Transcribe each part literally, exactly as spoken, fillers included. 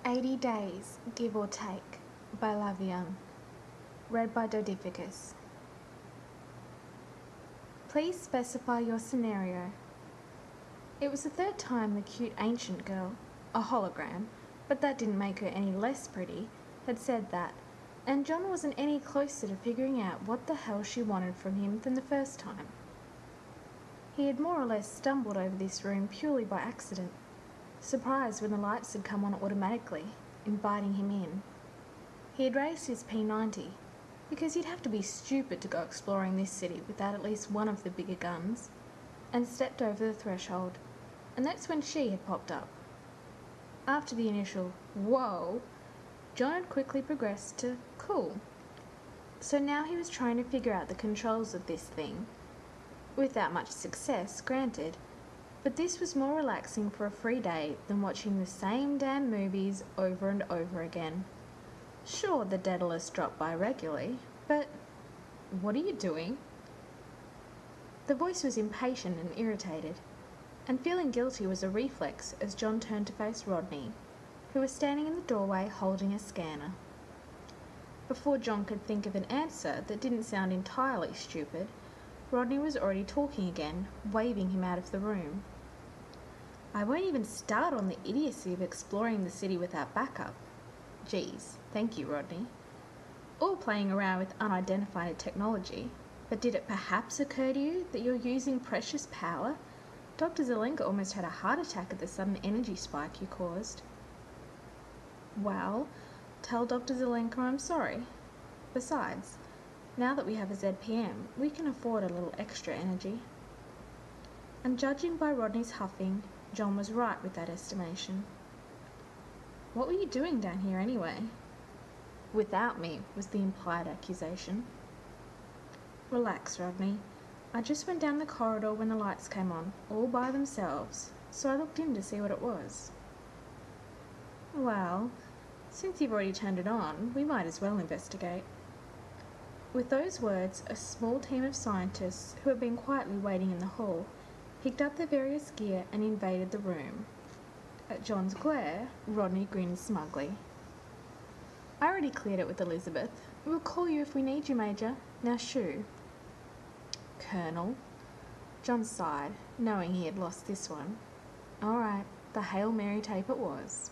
eighty Days, Give or Take by Love Young. Read by Dodificus. Please specify your scenario. It was the third time the cute ancient girl, a hologram, but that didn't make her any less pretty, had said that, and John wasn't any closer to figuring out what the hell she wanted from him than the first time. He had more or less stumbled over this room purely by accident, surprised when the lights had come on automatically, inviting him in. He had raised his P ninety, because you'd have to be stupid to go exploring this city without at least one of the bigger guns, and stepped over the threshold, and that's when she had popped up. After the initial whoa, John had quickly progressed to cool. So now he was trying to figure out the controls of this thing. Without much success, granted, but this was more relaxing for a free day than watching the same damn movies over and over again. Sure, the Daedalus dropped by regularly, but what are you doing? The voice was impatient and irritated, and feeling guilty was a reflex as John turned to face Rodney, who was standing in the doorway holding a scanner. Before John could think of an answer that didn't sound entirely stupid, Rodney was already talking again, waving him out of the room. I won't even start on the idiocy of exploring the city without backup. Geez, thank you, Rodney. Or playing around with unidentified technology. But did it perhaps occur to you that you're using precious power? Doctor Zelenka almost had a heart attack at the sudden energy spike you caused. Well, tell Doctor Zelenka I'm sorry. Besides, now that we have a Z P M, we can afford a little extra energy. And judging by Rodney's huffing, John was right with that estimation. What were you doing down here anyway? Without me, was the implied accusation. Relax, Rodney. I just went down the corridor when the lights came on, all by themselves, so I looked in to see what it was. Well, since you've already turned it on, we might as well investigate. With those words, a small team of scientists, who had been quietly waiting in the hall, picked up their various gear and invaded the room. At John's glare, Rodney grinned smugly. I already cleared it with Elizabeth. We'll call you if we need you, Major. Now shoo. Colonel. John sighed, knowing he had lost this one. All right, the Hail Mary tape it was.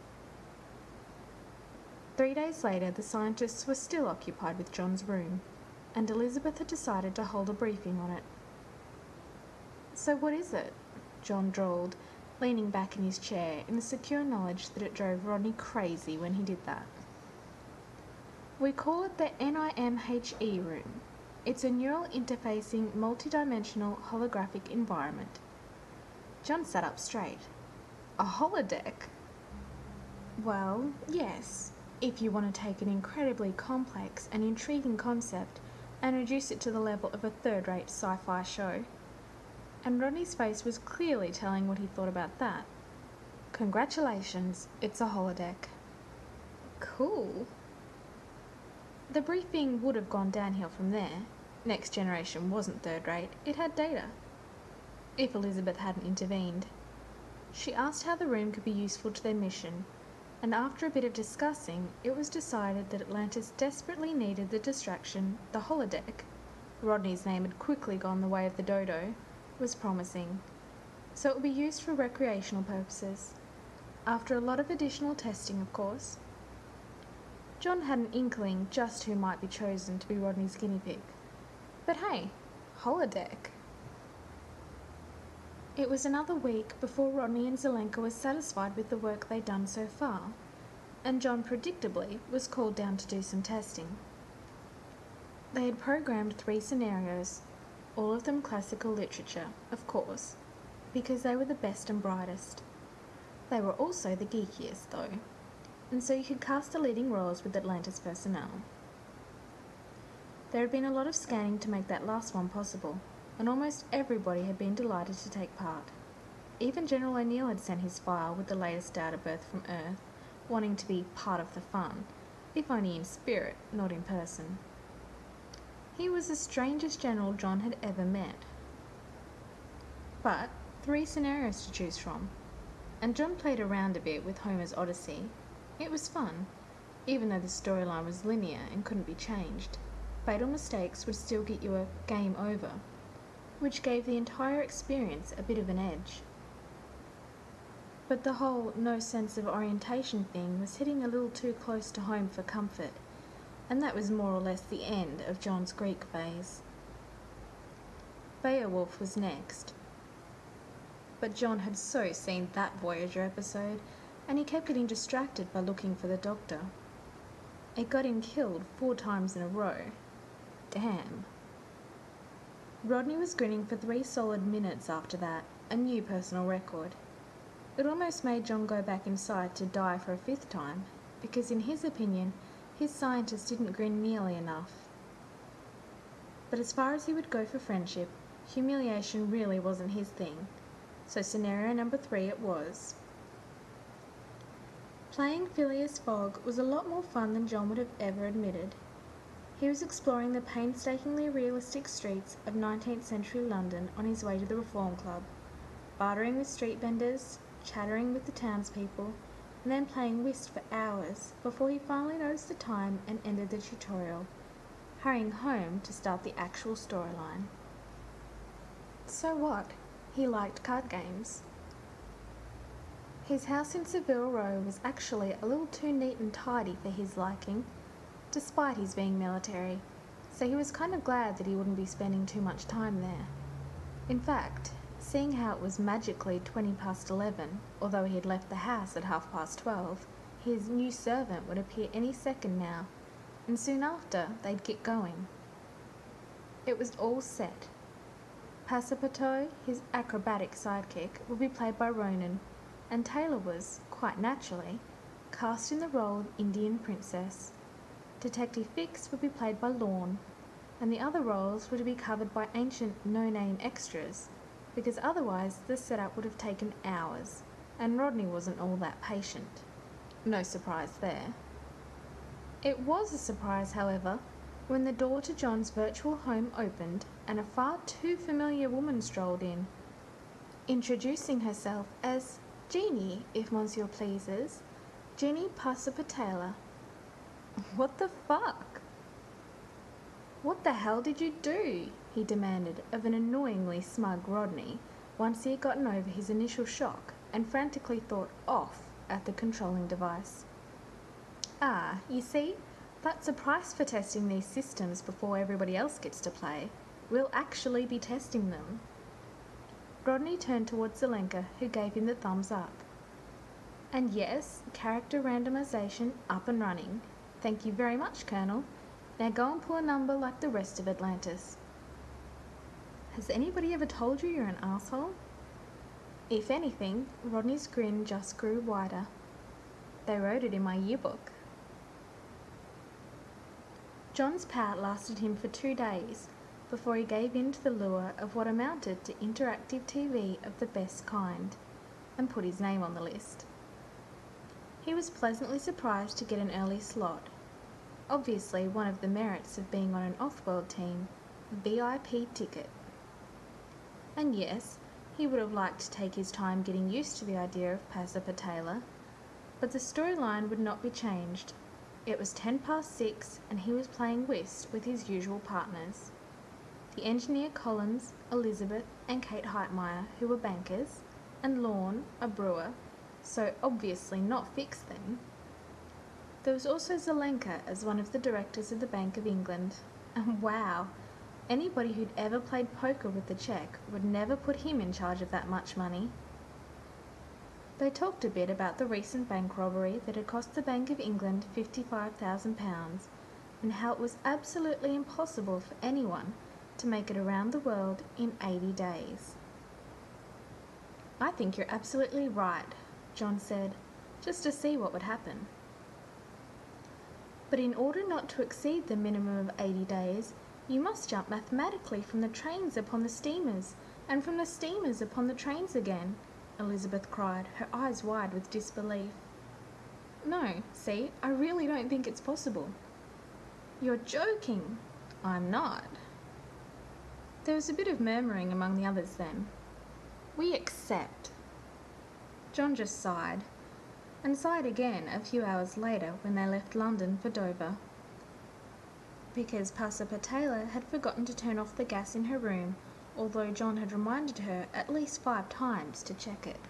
Three days later, the scientists were still occupied with John's room, and Elizabeth had decided to hold a briefing on it. So what is it? John drawled, leaning back in his chair in the secure knowledge that it drove Rodney crazy when he did that. We call it the N I M H E room. It's a neural interfacing, multidimensional holographic environment. John sat up straight. A holodeck? Well, yes, if you want to take an incredibly complex and intriguing concept and reduce it to the level of a third-rate sci-fi show. And Rodney's face was clearly telling what he thought about that. Congratulations, it's a holodeck. Cool. The briefing would have gone downhill from there. Next Generation wasn't third-rate, it had data. If Elizabeth hadn't intervened. She asked how the room could be useful to their mission, and after a bit of discussing, it was decided that Atlantis desperately needed the distraction the holodeck, Rodney's name had quickly gone the way of the dodo, was promising, so it would be used for recreational purposes, after a lot of additional testing, of course. John had an inkling just who might be chosen to be Rodney's guinea pig. But hey, holodeck. It was another week before Rodney and Zelenka were satisfied with the work they'd done so far, and John predictably was called down to do some testing. They had programmed three scenarios, all of them classical literature, of course, because they were the best and brightest. They were also the geekiest, though, and so you could cast the leading roles with Atlantis personnel. There had been a lot of scanning to make that last one possible, and almost everybody had been delighted to take part. Even General O'Neill had sent his file with the latest data birth from Earth, wanting to be part of the fun, if only in spirit, not in person. He was the strangest general John had ever met. But three scenarios to choose from, and John played around a bit with Homer's Odyssey, It was fun, even though the storyline was linear and couldn't be changed. Fatal mistakes would still get you a game over, which gave the entire experience a bit of an edge. But the whole no sense of orientation thing was hitting a little too close to home for comfort, and that was more or less the end of John's Greek phase. Beowulf was next. But John had so seen that Voyager episode, and he kept getting distracted by looking for the Doctor. It got him killed four times in a row. Damn. Rodney was grinning for three solid minutes after that, a new personal record. It almost made John go back inside to die for a fifth time, because in his opinion, his scientist didn't grin nearly enough. But as far as he would go for friendship, humiliation really wasn't his thing, so scenario number three it was. Playing Phileas Fogg was a lot more fun than John would have ever admitted. He was exploring the painstakingly realistic streets of nineteenth century London on his way to the Reform Club, bartering with street vendors, chattering with the townspeople, and then playing whist for hours before he finally noticed the time and ended the tutorial, hurrying home to start the actual storyline. So what? He liked card games. His house in Savile Row was actually a little too neat and tidy for his liking, despite his being military, so he was kind of glad that he wouldn't be spending too much time there. In fact, seeing how it was magically twenty past eleven, although he had left the house at half past twelve, his new servant would appear any second now, and soon after they'd get going. It was all set. Passepartout, his acrobatic sidekick, would be played by Ronan, and Taylor was, quite naturally, cast in the role of Indian princess. Detective Fix would be played by Lorne, and the other roles were to be covered by ancient no-name extras, because otherwise the setup would have taken hours, and Rodney wasn't all that patient. No surprise there. It was a surprise, however, when the door to John's virtual home opened and a far too familiar woman strolled in, introducing herself as Jeannie, if Monsieur pleases, Jeannie Passepartout. What the fuck? What the hell did you do? He demanded of an annoyingly smug Rodney, once he had gotten over his initial shock and frantically thought off at the controlling device. Ah, you see, that's a price for testing these systems before everybody else gets to play. We'll actually be testing them. Rodney turned towards Zelenka, who gave him the thumbs up. And yes, character randomization up and running. Thank you very much, Colonel. Now go and pull a number like the rest of Atlantis. Has anybody ever told you you're an asshole? If anything, Rodney's grin just grew wider. They wrote it in my yearbook. John's pout lasted him for two days before he gave in to the lure of what amounted to interactive T V of the best kind, and put his name on the list. He was pleasantly surprised to get an early slot. Obviously one of the merits of being on an off-world team, V I P ticket. And yes, he would have liked to take his time getting used to the idea of Passepartout, but the storyline would not be changed. It was ten past six and he was playing whist with his usual partners. The engineer Collins, Elizabeth and Kate Heitmeyer, who were bankers, and Lorne, a brewer, so obviously not Fix then. There was also Zelenka as one of the directors of the Bank of England, and wow, anybody who'd ever played poker with the cheque would never put him in charge of that much money. They talked a bit about the recent bank robbery that had cost the Bank of England fifty-five thousand pounds, and how it was absolutely impossible for anyone to make it around the world in eighty days. I think you're absolutely right, John said, just to see what would happen. But in order not to exceed the minimum of eighty days, you must jump mathematically from the trains upon the steamers, and from the steamers upon the trains again, Elizabeth cried, her eyes wide with disbelief. No, see, I really don't think it's possible. You're joking. I'm not. There was a bit of murmuring among the others then. We accept. John just sighed. and sighed again a few hours later when they left London for Dover, because Passepartout had forgotten to turn off the gas in her room, although John had reminded her at least five times to check it.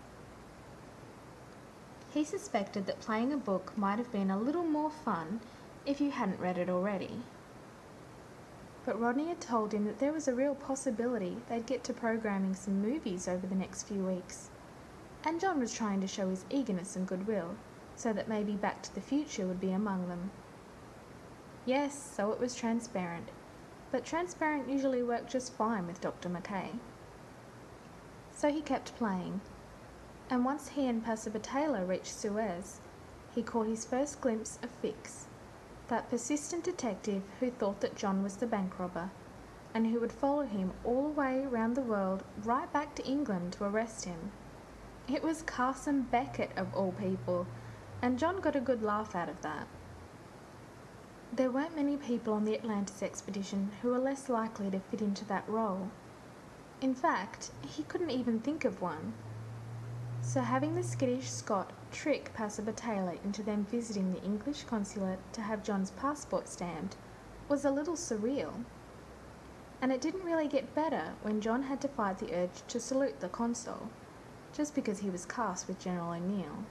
He suspected that playing a book might have been a little more fun if you hadn't read it already. But Rodney had told him that there was a real possibility they'd get to programming some movies over the next few weeks, and John was trying to show his eagerness and goodwill, so that maybe Back to the Future would be among them. Yes, so it was transparent, but transparent usually worked just fine with Doctor McKay. So he kept playing, and once he and Passepartout reached Suez, he caught his first glimpse of Fix, that persistent detective who thought that John was the bank robber, and who would follow him all the way round the world right back to England to arrest him. It was Carson Beckett of all people, and John got a good laugh out of that. There weren't many people on the Atlantis expedition who were less likely to fit into that role. In fact, he couldn't even think of one. So having the skittish Scot trick Passepartout into them visiting the English consulate to have John's passport stamped was a little surreal. And it didn't really get better when John had to fight the urge to salute the consul, just because he was cast with General O'Neill.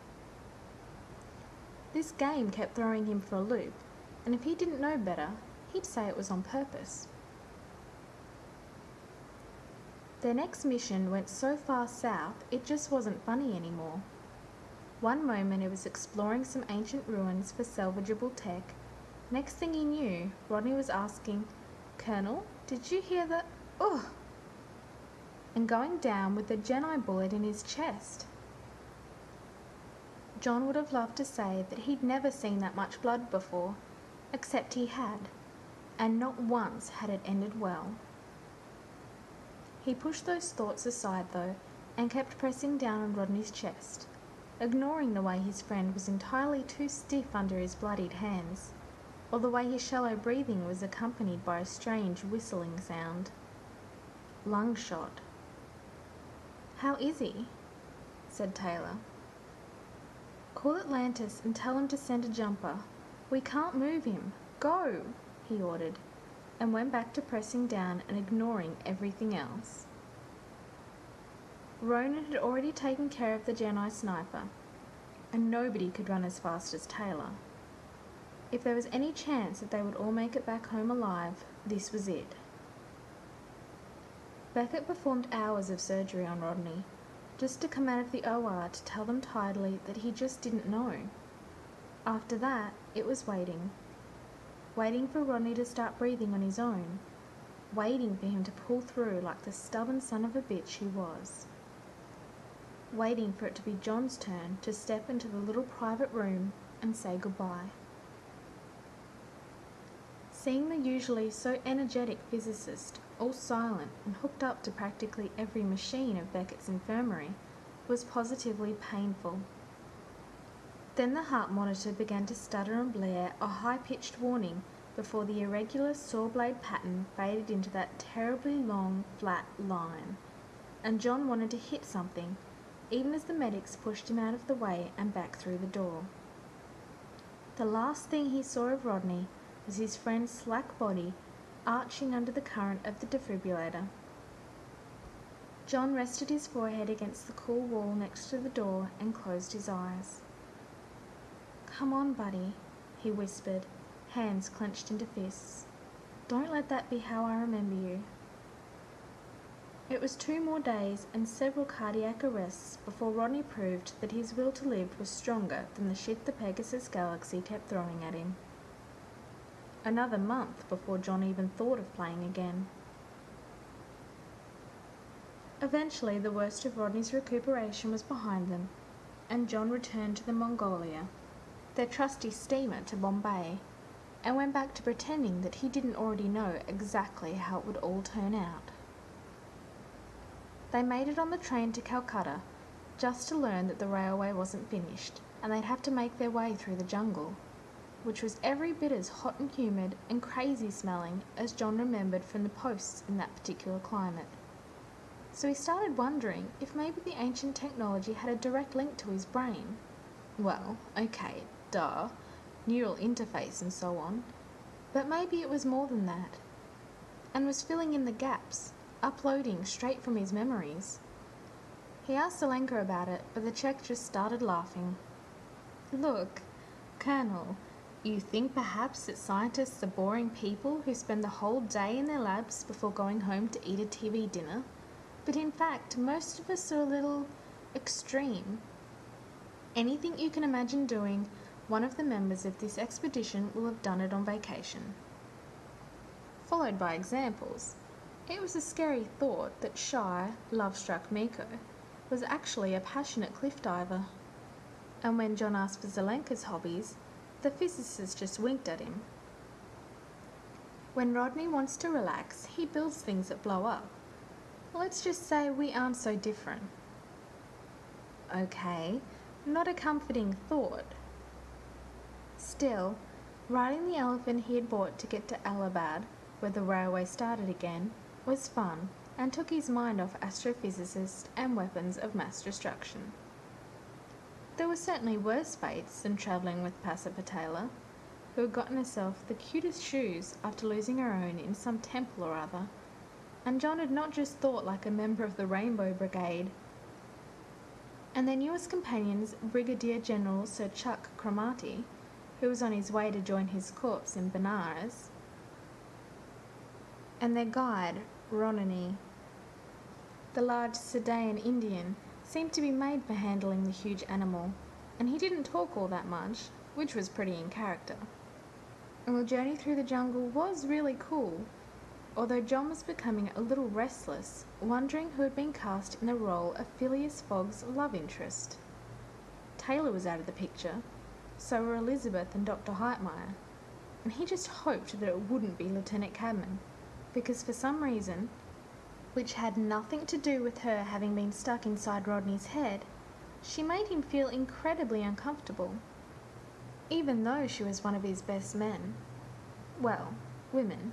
This game kept throwing him for a loop, and if he didn't know better, he'd say it was on purpose. Their next mission went so far south it just wasn't funny anymore. One moment it was exploring some ancient ruins for salvageable tech. Next thing he knew, Rodney was asking, "Colonel, did you hear that? Ugh!" and going down with a Jedi bullet in his chest. John would have loved to say that he'd never seen that much blood before, except he had, and not once had it ended well. He pushed those thoughts aside, though, and kept pressing down on Rodney's chest, ignoring the way his friend was entirely too stiff under his bloodied hands, or the way his shallow breathing was accompanied by a strange whistling sound. Lung shot. "How is he?" said Taylor. "Call Atlantis and tell him to send a jumper. We can't move him. Go!" he ordered, and went back to pressing down and ignoring everything else. Ronan had already taken care of the Jedi sniper, and nobody could run as fast as Taylor. If there was any chance that they would all make it back home alive, this was it. Beckett performed hours of surgery on Rodney, just to come out of the O R to tell them tiredly that he just didn't know. After that, it was waiting. Waiting for Rodney to start breathing on his own. Waiting for him to pull through like the stubborn son of a bitch he was. Waiting for it to be John's turn to step into the little private room and say goodbye. Seeing the usually so energetic physicist all silent and hooked up to practically every machine of Beckett's infirmary was positively painful. Then the heart monitor began to stutter and blare a high-pitched warning before the irregular saw-blade pattern faded into that terribly long, flat line, and John wanted to hit something, even as the medics pushed him out of the way and back through the door. The last thing he saw of Rodney was his friend's slack body arching under the current of the defibrillator. John rested his forehead against the cool wall next to the door and closed his eyes. "Come on, buddy," he whispered, hands clenched into fists. "Don't let that be how I remember you." It was two more days and several cardiac arrests before Rodney proved that his will to live was stronger than the shit the Pegasus Galaxy kept throwing at him. Another month before John even thought of playing again. Eventually, the worst of Rodney's recuperation was behind them, and John returned to the Mongolia, their trusty steamer to Bombay, and went back to pretending that he didn't already know exactly how it would all turn out. They made it on the train to Calcutta, just to learn that the railway wasn't finished, and they'd have to make their way through the jungle, which was every bit as hot and humid and crazy smelling as John remembered from the posts in that particular climate. So he started wondering if maybe the ancient technology had a direct link to his brain. Well, okay, duh, neural interface and so on, but maybe it was more than that, and was filling in the gaps, uploading straight from his memories. He asked Alenka about it, but the Czech just started laughing. Look, Colonel, you think perhaps that scientists are boring people who spend the whole day in their labs before going home to eat a T V dinner? But in fact, most of us are a little extreme. Anything you can imagine doing, one of the members of this expedition will have done it on vacation. Followed by examples. It was a scary thought that shy, love-struck Miko was actually a passionate cliff diver. And when John asked for Zelenka's hobbies, the physicist just winked at him. When Rodney wants to relax, he builds things that blow up. Let's just say we aren't so different. Okay, not a comforting thought. Still, riding the elephant he had bought to get to Allahabad, where the railway started again, was fun and took his mind off astrophysicists and weapons of mass destruction. There were certainly worse fates than travelling with Pasipatela, who had gotten herself the cutest shoes after losing her own in some temple or other, and John had not just thought like a member of the Rainbow Brigade. And their newest companions, Brigadier General Sir Chuck Cromarty, who was on his way to join his corps in Benares, and their guide, Ronini. The large Sudan Indian seemed to be made for handling the huge animal, and he didn't talk all that much, which was pretty in character. And the journey through the jungle was really cool, although John was becoming a little restless, wondering who had been cast in the role of Phileas Fogg's love interest. Taylor was out of the picture, so were Elizabeth and Doctor Heitmeyer, and he just hoped that it wouldn't be Lieutenant Cadman, because for some reason, which had nothing to do with her having been stuck inside Rodney's head, she made him feel incredibly uncomfortable, even though she was one of his best men. Well, women.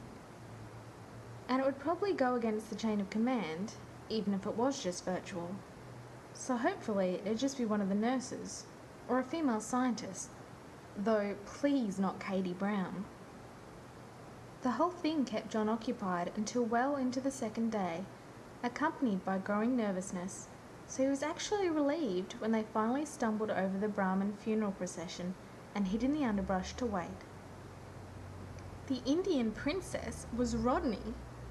And it would probably go against the chain of command, even if it was just virtual. So hopefully it'd just be one of the nurses, or a female scientist, though please not Katie Brown. The whole thing kept John occupied until well into the second day, accompanied by growing nervousness, so he was actually relieved when they finally stumbled over the Brahmin funeral procession and hid in the underbrush to wait. The Indian princess was Rodney.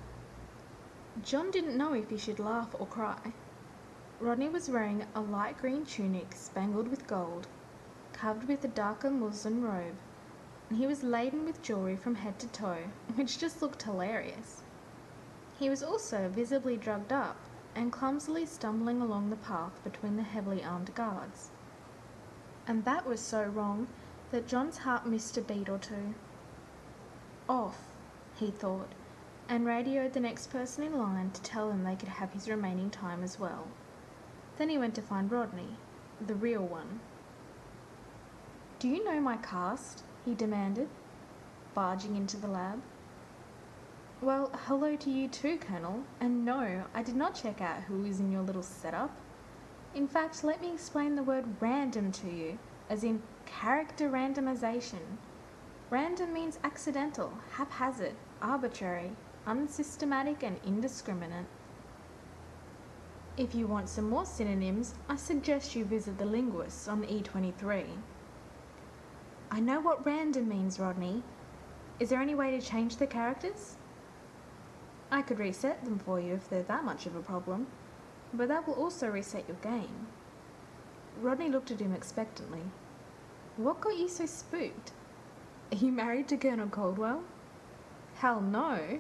John didn't know if he should laugh or cry. Rodney was wearing a light green tunic spangled with gold, covered with a darker muslin robe, and he was laden with jewellery from head to toe, which just looked hilarious. He was also visibly drugged up and clumsily stumbling along the path between the heavily armed guards. And that was so wrong that John's heart missed a beat or two. Off, he thought, and radioed the next person in line to tell them they could have his remaining time as well. Then he went to find Rodney, the real one. "Do you know my cast?" he demanded, barging into the lab. "Well, hello to you too, Colonel, and no, I did not check out who is in your little setup. In fact, let me explain the word random to you, as in character randomization. Random means accidental, haphazard, arbitrary, unsystematic and indiscriminate. If you want some more synonyms, I suggest you visit the linguists on E twenty-three. I know what random means, Rodney. Is there any way to change the characters? I could reset them for you if they're that much of a problem, but that will also reset your game." Rodney looked at him expectantly. "What got you so spooked? Are you married to Colonel Caldwell?" "Hell no."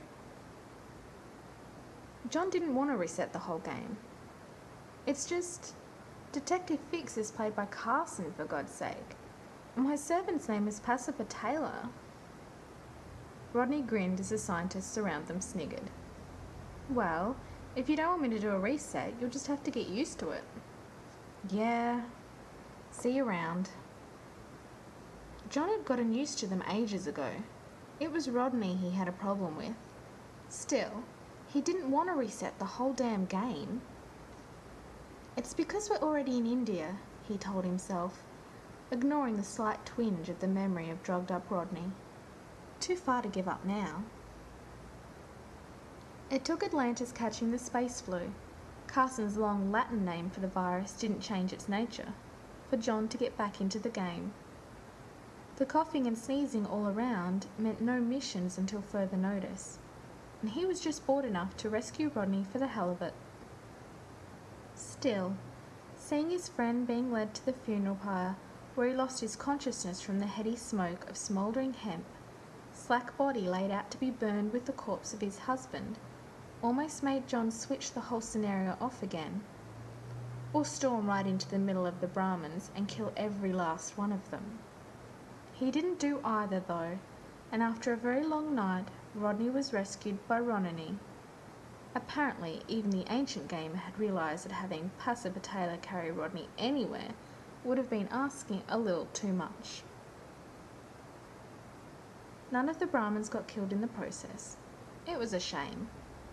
John didn't want to reset the whole game. It's just, Detective Fix is played by Carson, for God's sake. My servant's name is Pasipatela. Rodney grinned as the scientists around them sniggered. "Well, if you don't want me to do a reset, you'll just have to get used to it." "Yeah, see you around." John had gotten used to them ages ago. It was Rodney he had a problem with. Still, he didn't want to reset the whole damn game. "It's because we're already in India," he told himself. ignoring the slight twinge of the memory of drugged-up Rodney. Too far to give up now. It took Atlantis catching the space flu, Carson's long Latin name for the virus didn't change its nature, for John to get back into the game. The coughing and sneezing all around meant no missions until further notice, and he was just bored enough to rescue Rodney for the hell of it. Still, seeing his friend being led to the funeral pyre, where he lost his consciousness from the heady smoke of smouldering hemp, slack body laid out to be burned with the corpse of his husband, almost made John switch the whole scenario off again, or storm right into the middle of the Brahmins and kill every last one of them. He didn't do either though, and after a very long night, Rodney was rescued by Ronany. Apparently, even the ancient gamer had realised that having Pasipatela carry Rodney anywhere would have been asking a little too much. None of the Brahmins got killed in the process. It was a shame.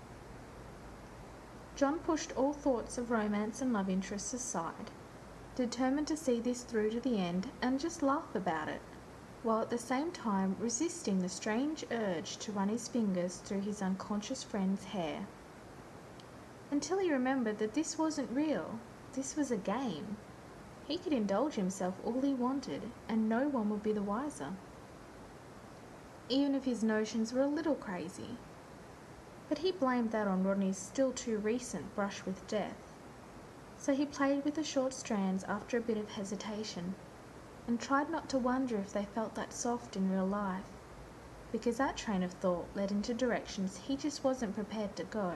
John pushed all thoughts of romance and love interests aside, determined to see this through to the end and just laugh about it, while at the same time resisting the strange urge to run his fingers through his unconscious friend's hair. Until he remembered that this wasn't real, this was a game. He could indulge himself all he wanted, and no one would be the wiser. Even if his notions were a little crazy. But he blamed that on Rodney's still too recent brush with death. So he played with the short strands after a bit of hesitation, and tried not to wonder if they felt that soft in real life, because that train of thought led into directions he just wasn't prepared to go.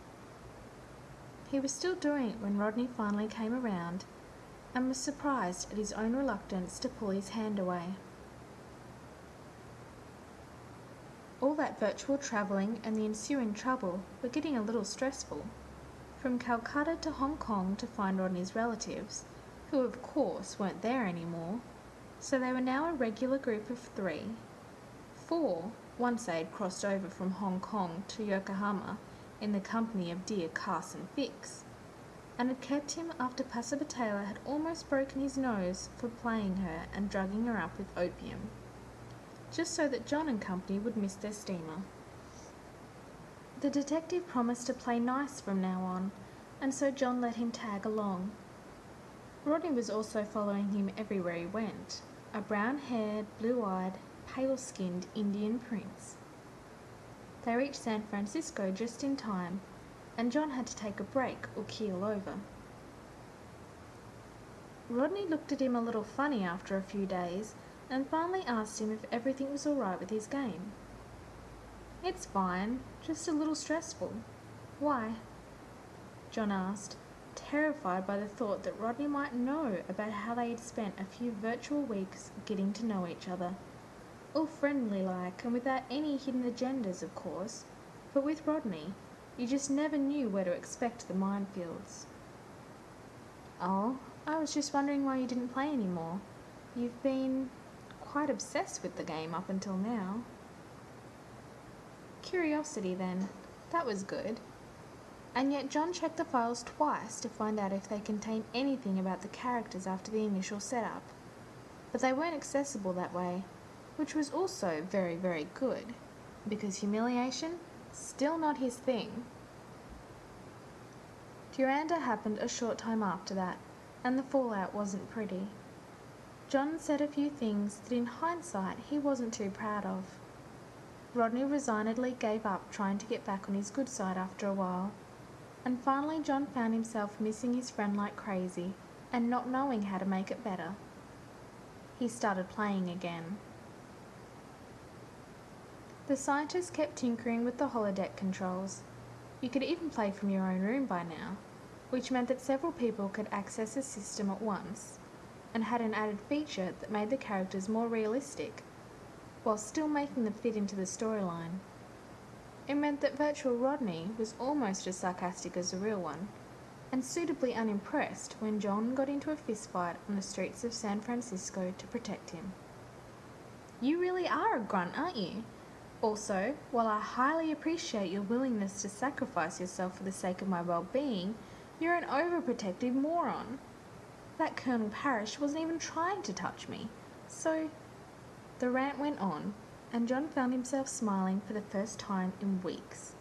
He was still doing it when Rodney finally came around, and was surprised at his own reluctance to pull his hand away. All that virtual travelling and the ensuing trouble were getting a little stressful. From Calcutta to Hong Kong to find Rodney's relatives, who of course weren't there anymore, so they were now a regular group of three. Four, once they had crossed over from Hong Kong to Yokohama in the company of dear Carson Fix, and had kept him after Pasipatela had almost broken his nose for playing her and drugging her up with opium, just so that John and company would miss their steamer. The detective promised to play nice from now on, and so John let him tag along. Rodney was also following him everywhere he went, a brown-haired, blue-eyed, pale-skinned Indian prince. They reached San Francisco just in time, and John had to take a break or keel over. Rodney looked at him a little funny after a few days, and finally asked him if everything was all right with his game. "It's fine, just a little stressful." "Why?" John asked, terrified by the thought that Rodney might know about how they had spent a few virtual weeks getting to know each other. All friendly-like and without any hidden agendas, of course, but with Rodney, you just never knew where to expect the minefields. "Oh, I was just wondering why you didn't play anymore. You've been quite obsessed with the game up until now." Curiosity, then. That was good. And yet John checked the files twice to find out if they contained anything about the characters after the initial setup. But they weren't accessible that way, which was also very, very good, because humiliation, still not his thing. Duranda happened a short time after that, and the fallout wasn't pretty. John said a few things that in hindsight he wasn't too proud of. Rodney resignedly gave up trying to get back on his good side after a while, and finally John found himself missing his friend like crazy and not knowing how to make it better. He started playing again. The scientists kept tinkering with the holodeck controls. You could even play from your own room by now, which meant that several people could access the system at once, and had an added feature that made the characters more realistic, while still making them fit into the storyline. It meant that virtual Rodney was almost as sarcastic as the real one, and suitably unimpressed when John got into a fistfight on the streets of San Francisco to protect him. "You really are a grunt, aren't you? Also, while I highly appreciate your willingness to sacrifice yourself for the sake of my well-being, you're an overprotective moron." that Colonel Parrish wasn't even trying to touch me. So the rant went on, and John found himself smiling for the first time in weeks.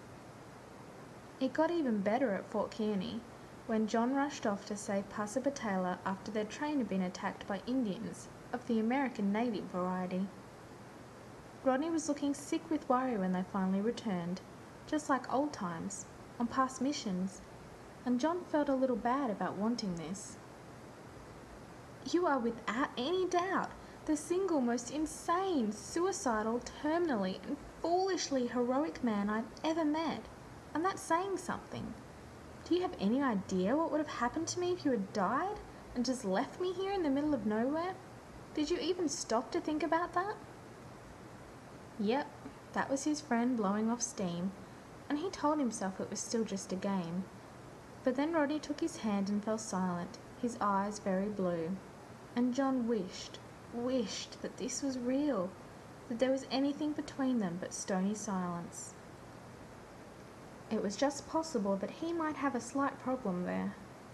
It got even better at Fort Kearney, when John rushed off to save Passapartala after their train had been attacked by Indians of the American native variety. Rodney was looking sick with worry when they finally returned, just like old times, on past missions, and John felt a little bad about wanting this. "You are without any doubt the single most insane, suicidal, terminally and foolishly heroic man I've ever met, and that's saying something. Do you have any idea what would have happened to me if you had died and just left me here in the middle of nowhere? Did you even stop to think about that?" Yep, that was his friend blowing off steam, and he told himself it was still just a game. But then Rodney took his hand and fell silent, his eyes very blue, and John wished, wished that this was real, that there was anything between them but stony silence. It was just possible that he might have a slight problem there.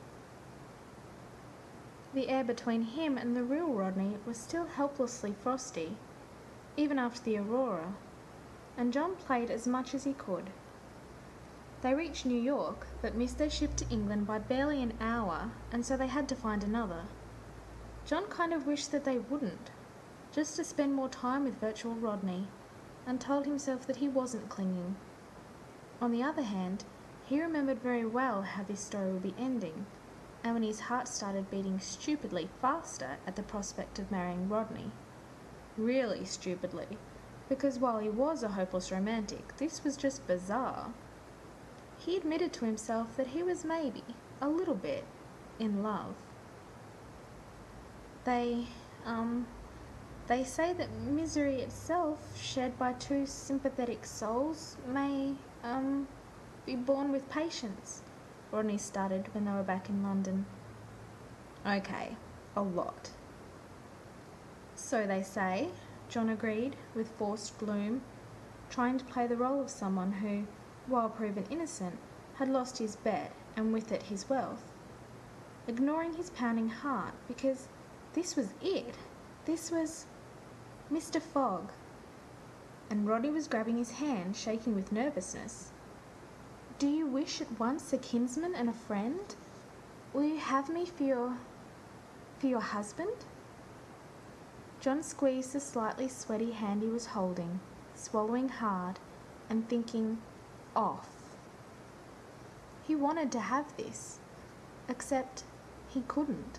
The air between him and the real Rodney was still helplessly frosty, even after the aurora, and John played as much as he could. They reached New York, but missed their ship to England by barely an hour, and so they had to find another. John kind of wished that they wouldn't, just to spend more time with virtual Rodney, and told himself that he wasn't clinging. On the other hand, he remembered very well how this story would be ending, and when his heart started beating stupidly faster at the prospect of marrying Rodney. Really stupidly, because while he was a hopeless romantic, this was just bizarre. He admitted to himself that he was maybe, a little bit, in love. They, um, they say that misery itself, shared by two sympathetic souls, may, um, be borne with patience, Rodney stuttered when they were back in London. Okay, a lot. So they say, John agreed, with forced gloom, trying to play the role of someone who, while proven innocent, had lost his bet and with it his wealth, ignoring his pounding heart, because this was it. This was Mister Fogg. And Rodney was grabbing his hand, shaking with nervousness. "Do you wish at once a kinsman and a friend? Will you have me for your... for your husband?" John squeezed the slightly sweaty hand he was holding, swallowing hard and thinking, off. He wanted to have this, except he couldn't.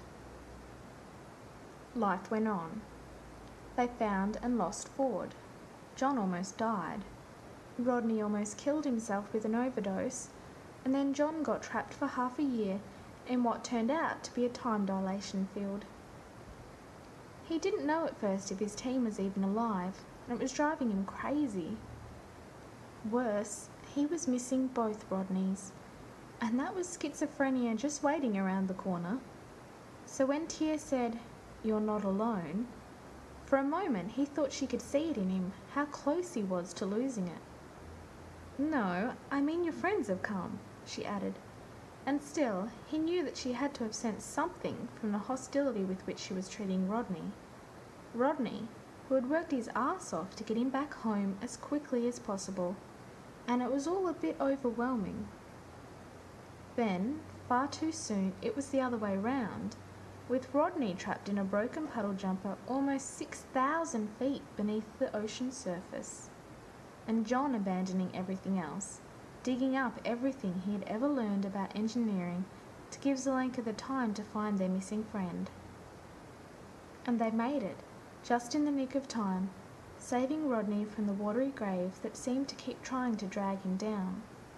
Life went on. They found and lost Ford. John almost died. Rodney almost killed himself with an overdose, and then John got trapped for half a year in what turned out to be a time dilation field. He didn't know at first if his team was even alive, and it was driving him crazy. Worse, he was missing both Rodneys, and that was schizophrenia just waiting around the corner. So when Tia said, "You're not alone," for a moment he thought she could see it in him, how close he was to losing it. "No, I mean your friends have come," she added, and still he knew that she had to have sensed something from the hostility with which she was treating Rodney. Rodney, who had worked his arse off to get him back home as quickly as possible, and it was all a bit overwhelming. Then, far too soon, it was the other way round, with Rodney trapped in a broken puddle jumper almost six thousand feet beneath the ocean surface, and John abandoning everything else, digging up everything he had ever learned about engineering to give Zelenka the time to find their missing friend. And they made it, just in the nick of time, saving Rodney from the watery grave that seemed to keep trying to drag him down.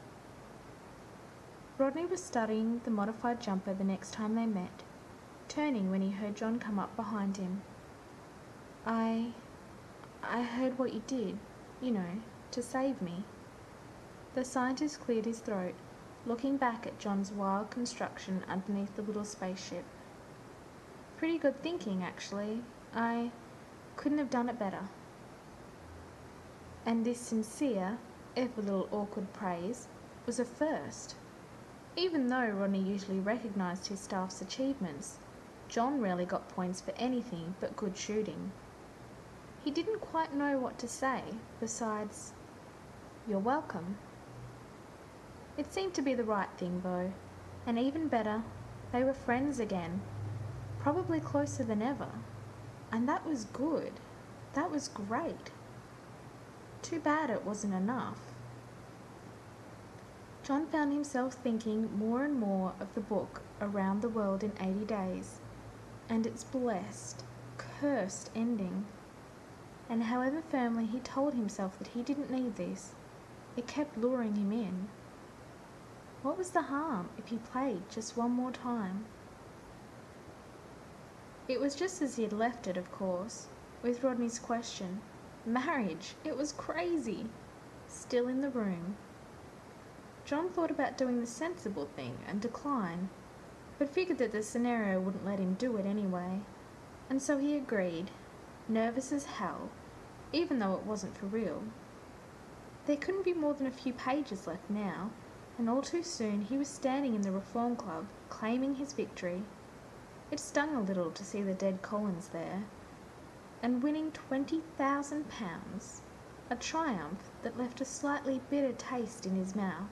Rodney was studying the modified jumper the next time they met, turning when he heard John come up behind him. I... I heard what you did, you know, to save me." The scientist cleared his throat, looking back at John's wild construction underneath the little spaceship. "Pretty good thinking, actually. I couldn't have done it better." And this sincere, if a little awkward praise, was a first. Even though Rodney usually recognised his staff's achievements, John rarely got points for anything but good shooting. He didn't quite know what to say, besides, "You're welcome." It seemed to be the right thing, though, and even better, they were friends again, probably closer than ever, and that was good. That was great. Too bad it wasn't enough. John found himself thinking more and more of the book Around the World in eighty days, and its blessed, cursed ending. And however firmly he told himself that he didn't need this, it kept luring him in. What was the harm if he played just one more time? It was just as he had left it, of course, with Rodney's question. Marriage! It was crazy! Still in the room. John thought about doing the sensible thing and decline, but figured that the scenario wouldn't let him do it anyway, and so he agreed, nervous as hell, even though it wasn't for real. There couldn't be more than a few pages left now, and all too soon he was standing in the Reform Club, claiming his victory. It stung a little to see the dead Collins there, and winning twenty thousand pounds, a triumph that left a slightly bitter taste in his mouth.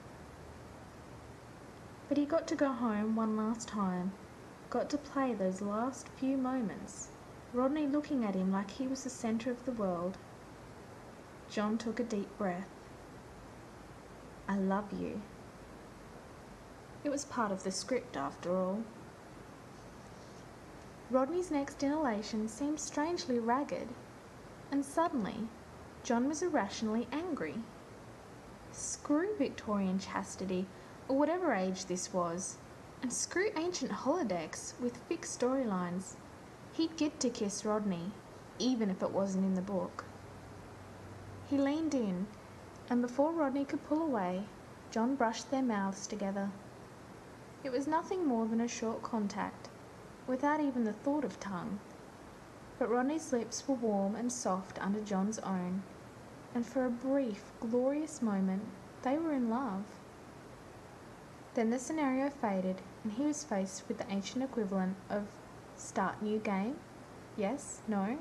But he got to go home one last time, got to play those last few moments, Rodney looking at him like he was the centre of the world. John took a deep breath. "I love you." It was part of the script, after all. Rodney's next inhalation seemed strangely ragged, and suddenly John was irrationally angry. Screw Victorian chastity, or whatever age this was, and screw ancient holodecks with fixed storylines. He'd get to kiss Rodney, even if it wasn't in the book. He leaned in, and before Rodney could pull away, John brushed their mouths together. It was nothing more than a short contact, without even the thought of tongue, but Rodney's lips were warm and soft under John's own, and for a brief, glorious moment, they were in love. Then the scenario faded, and he was faced with the ancient equivalent of start new game? Yes? No?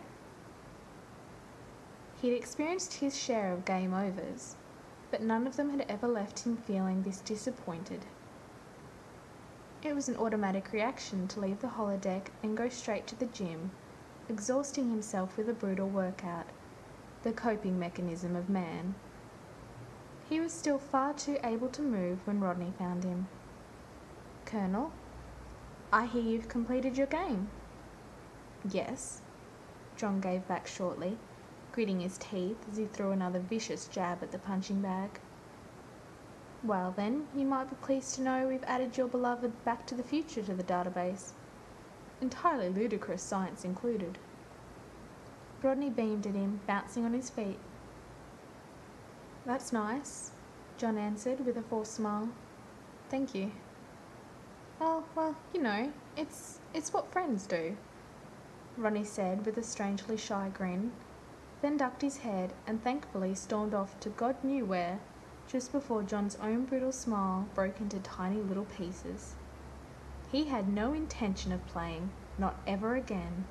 He'd experienced his share of game overs, but none of them had ever left him feeling this disappointed. It was an automatic reaction to leave the holodeck and go straight to the gym, exhausting himself with a brutal workout, the coping mechanism of man. He was still far too able to move when Rodney found him. "Colonel, I hear you've completed your game." "Yes," John gave back shortly, gritting his teeth as he threw another vicious jab at the punching bag. "Well then, you might be pleased to know we've added your beloved Back to the Future to the database. Entirely ludicrous science included." Rodney beamed at him, bouncing on his feet. "That's nice," John answered with a forced smile. "Thank you." "Oh, well, you know, it's it's what friends do," Rodney said with a strangely shy grin, then ducked his head and thankfully stormed off to God knew where, just before John's own brutal smile broke into tiny little pieces. He had no intention of playing, not ever again.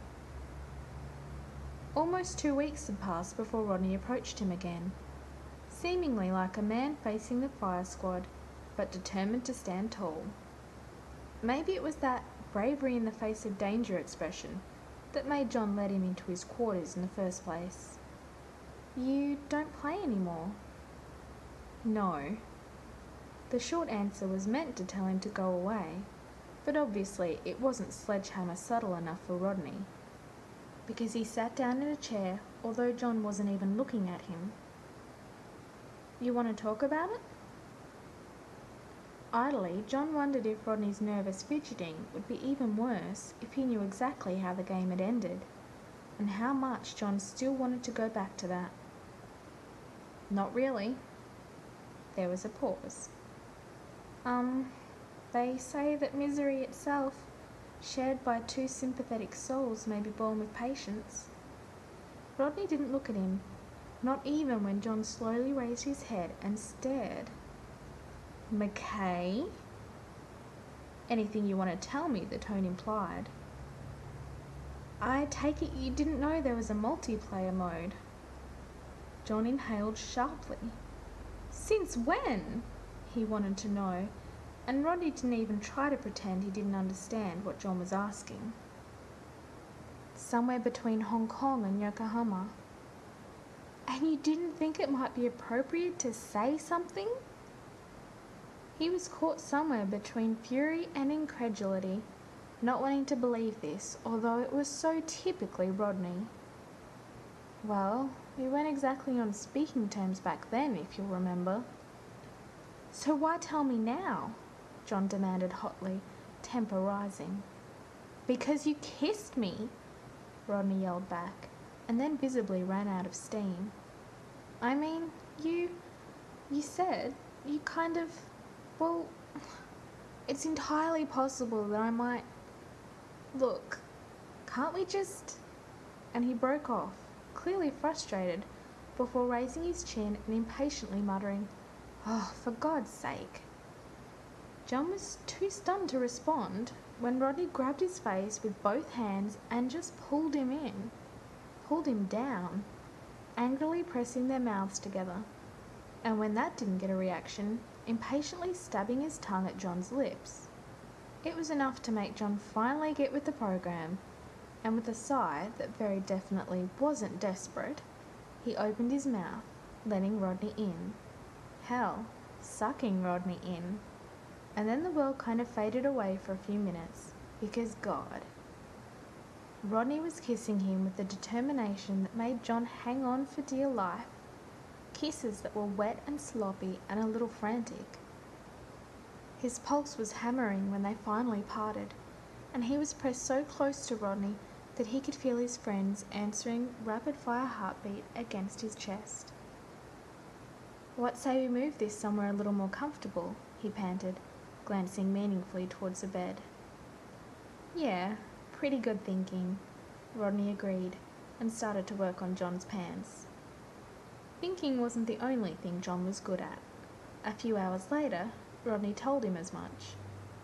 Almost two weeks had passed before Rodney approached him again, seemingly like a man facing the fire squad, but determined to stand tall. Maybe it was that bravery in the face of danger expression that made John let him into his quarters in the first place. "You don't play anymore?" "No." The short answer was meant to tell him to go away, but obviously it wasn't sledgehammer subtle enough for Rodney, because he sat down in a chair, although John wasn't even looking at him. "You want to talk about it?" Idly, John wondered if Rodney's nervous fidgeting would be even worse if he knew exactly how the game had ended, and how much John still wanted to go back to that. "Not really." There was a pause. Um, they say that misery itself, shared by two sympathetic souls, may be borne with patience." Rodney didn't look at him, not even when John slowly raised his head and stared. "McKay?" "Anything you want to tell me," the tone implied. I take it you didn't know there was a multiplayer mode? John inhaled sharply. Since when? He wanted to know, and Rodney didn't even try to pretend he didn't understand what John was asking. Somewhere between Hong Kong and Yokohama. And you didn't think it might be appropriate to say something? He was caught somewhere between fury and incredulity, not wanting to believe this, although it was so typically Rodney. Well, we weren't exactly on speaking terms back then, if you'll remember. So why tell me now? John demanded hotly, temper rising. Because you kissed me, Rodney yelled back, and then visibly ran out of steam. I mean, you... you said, you kind of... well, it's entirely possible that I might... Look, can't we just... And he broke off, clearly frustrated, before raising his chin and impatiently muttering, "Oh, for God's sake." John was too stunned to respond when Rodney grabbed his face with both hands and just pulled him in, pulled him down, angrily pressing their mouths together, and when that didn't get a reaction, impatiently stabbing his tongue at John's lips. It was enough to make John finally get with the program, and with a sigh that very definitely wasn't desperate, he opened his mouth, letting Rodney in. Hell, sucking Rodney in. And then the world kind of faded away for a few minutes, because God. Rodney was kissing him with a determination that made John hang on for dear life. Kisses that were wet and sloppy and a little frantic. His pulse was hammering when they finally parted, and he was pressed so close to Rodney that he could feel his friend's answering rapid-fire heartbeat against his chest. "What say we move this somewhere a little more comfortable?" he panted, glancing meaningfully towards the bed. "Yeah, pretty good thinking," Rodney agreed, and started to work on John's pants. Thinking wasn't the only thing John was good at. A few hours later, Rodney told him as much.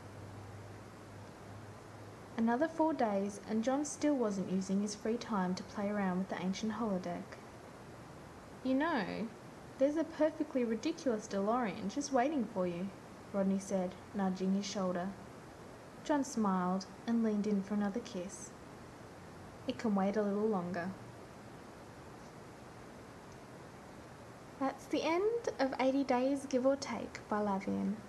Another four days, and John still wasn't using his free time to play around with the ancient holodeck. "You know, there's a perfectly ridiculous DeLorean just waiting for you," Rodney said, nudging his shoulder. John smiled and leaned in for another kiss. "It can wait a little longer." That's the end of eighty Days Give or Take by Lavian.